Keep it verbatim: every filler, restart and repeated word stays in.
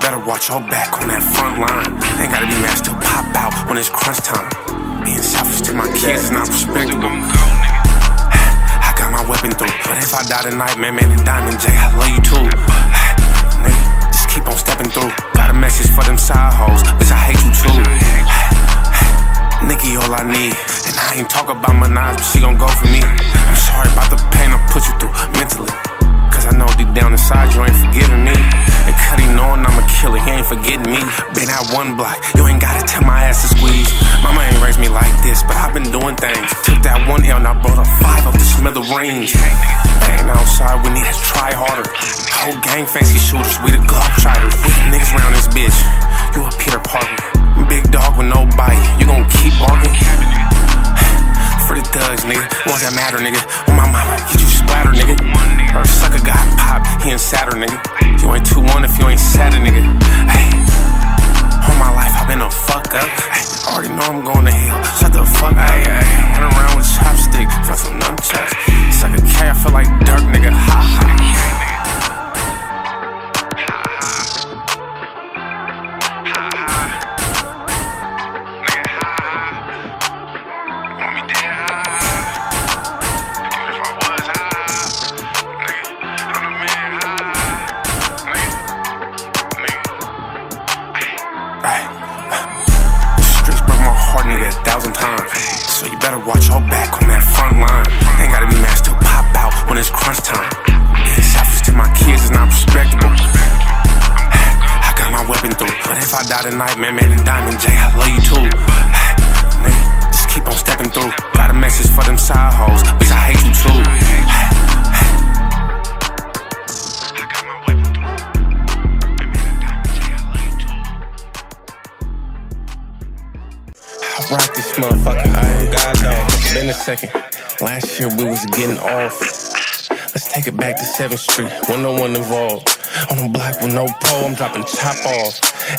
better watch your back on that front line. Ain't gotta be mad, still pop out when it's crunch time. Being selfish to my kids is not respectable. I got my weapon through, but if I die tonight, man, man, and Diamond J, I love you too. Nigga, just keep on stepping through. Got a message for them side hoes, bitch, I hate you too. Nikki, all I need, and I ain't talk about my knives, but she gon' go for me. I'm sorry about the pain I put you through mentally, cause I know deep down inside you ain't forgiving me. And Cuddy knowing I'm a killer, he ain't forgetting me. Been at one block, you ain't gotta tell my ass to squeeze. Mama ain't raised me like this, but I've been doing things. Took that one L and I brought a five up to smithereens. Ain't outside, we need to try harder. Whole gang fancy shooters, we the Globetrotters. We the niggas round this bitch, you a Peter Parker. Big dog with no bite, you gon' keep barking? For the thugs, nigga, what's that matter, nigga? On my mama, get you splatter, nigga. Her sucker got pop, he in Saturn, nigga. You ain't two one if you ain't Saturn, nigga. Hey, all my life I've been a fuck up. Hey, already know I'm going to hell. Shut the fuck up. Hey, hey, run around with a chopstick, for some nunchucks. Sucker K, I feel like Dirk, nigga. Ha ha. A thousand times, so you better watch your back on that front line. Ain't gotta be mad, still pop out when it's crunch time. Being selfish to my kids is not respectable. I got my weapon through, but if I die tonight, man, man, and Diamond J, I love you too. Nigga, just keep on stepping through. Got a message for them side hoes, bitch, I hate you too. Rock this motherfucker, I God knows. Been a second. Last year we was getting off. Let's take it back to seventh street, when no one involved. On a block with no pole, I'm dropping chop off.